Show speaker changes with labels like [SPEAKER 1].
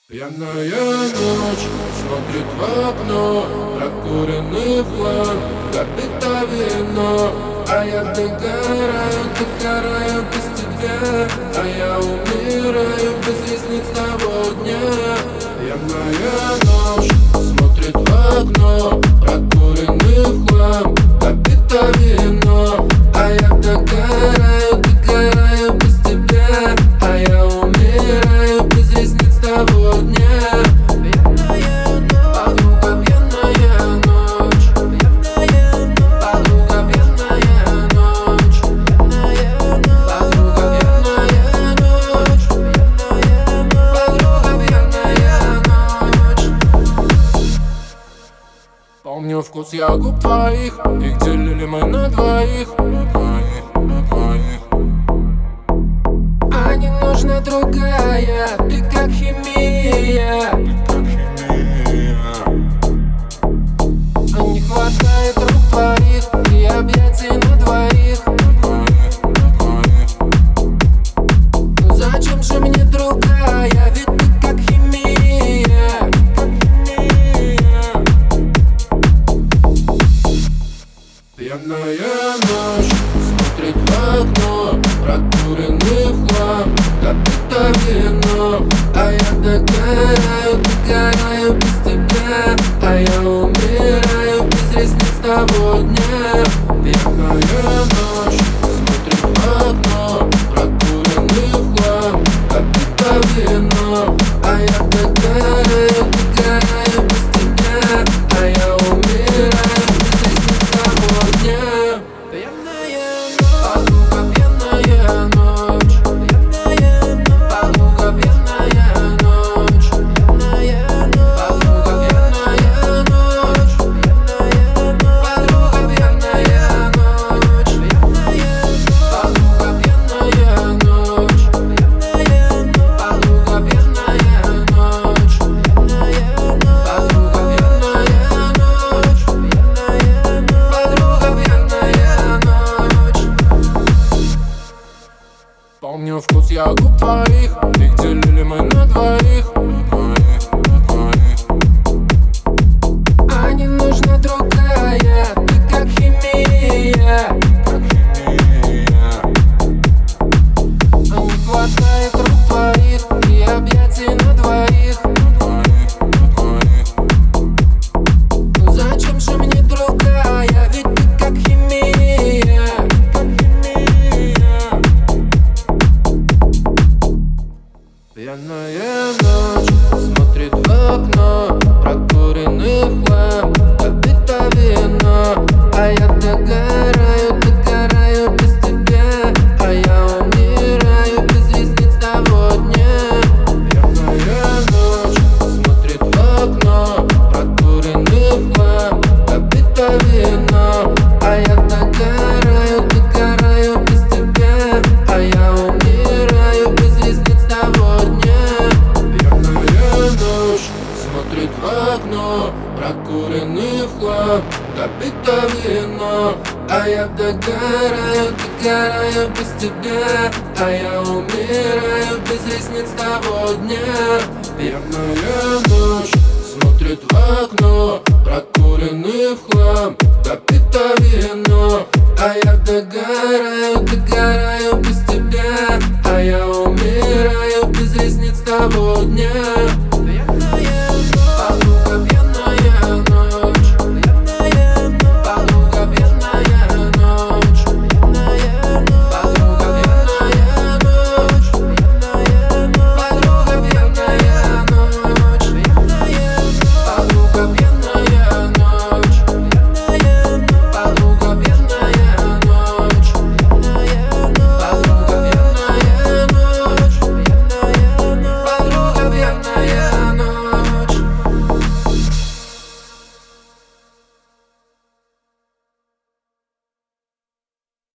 [SPEAKER 1] Пьяная ночь смотрит в окно, прокуренный в хлам, допито вино. А я догораю без тебя, а я умираю без ресниц того дня. Пьяная ночь смотрит в окно, прокуренный в хлам, допито вино. А я догораю без тебя, а я умираю без ресниц того дня. Подруга, пьяная ночь, подруга, пьяная ночь, подруга, пьяная ночь, подруга, пьяная ночь. Помню вкус ягод твоих, их делили мы на двоих. А не нужна другая, ты как химия. А не хватает рук твоих и объятий на двоих. Ну зачем же мне другая, ведь ты как химия. Пьяная ночь смотрит в окно, прокуренный в хлам, допито вино. А я догораю без тебя, а я умираю без ресниц того дня. Пьяная ночь смотрит в окно, прокуренный в хлам, допито вино. А я догораю без тебя, а я умираю без ресниц того дня. Подруга, пьяная ночь, подруга, пьяная ночь, подруга, пьяная ночь, подруга, пьяная ночь, подруга, пьяная ночь, подруга, пьяная ночь, подруга, пьяная ночь, подруга, пьяная ночь. Помню вкус ягод твоих, их делили мы на двоих. А не нужна другая, ты как химия. А не хватает рук твоих и объятий на двоих. Ну зачем же мне другая, ведь ты как химия. Пьяная ночь смотрит в окно, прокуренный в хлам, допито вино. А я догораю без тебя, а я умираю без ресниц того дня. Пьяная ночь смотрит в окно, прокуренный в хлам, допито вино. А я догораю без тебя, а я умираю без ресниц того дня. Пьяная ночь смотрит в окно, прокуренный в хлам, допито вино. А я догораю без тебя, а я умираю без ресниц того дня. Пьяная ночь смотрит в окно, прокуренный в хлам, допито вино. А я догораю без тебя, а я умираю без ресниц того дня.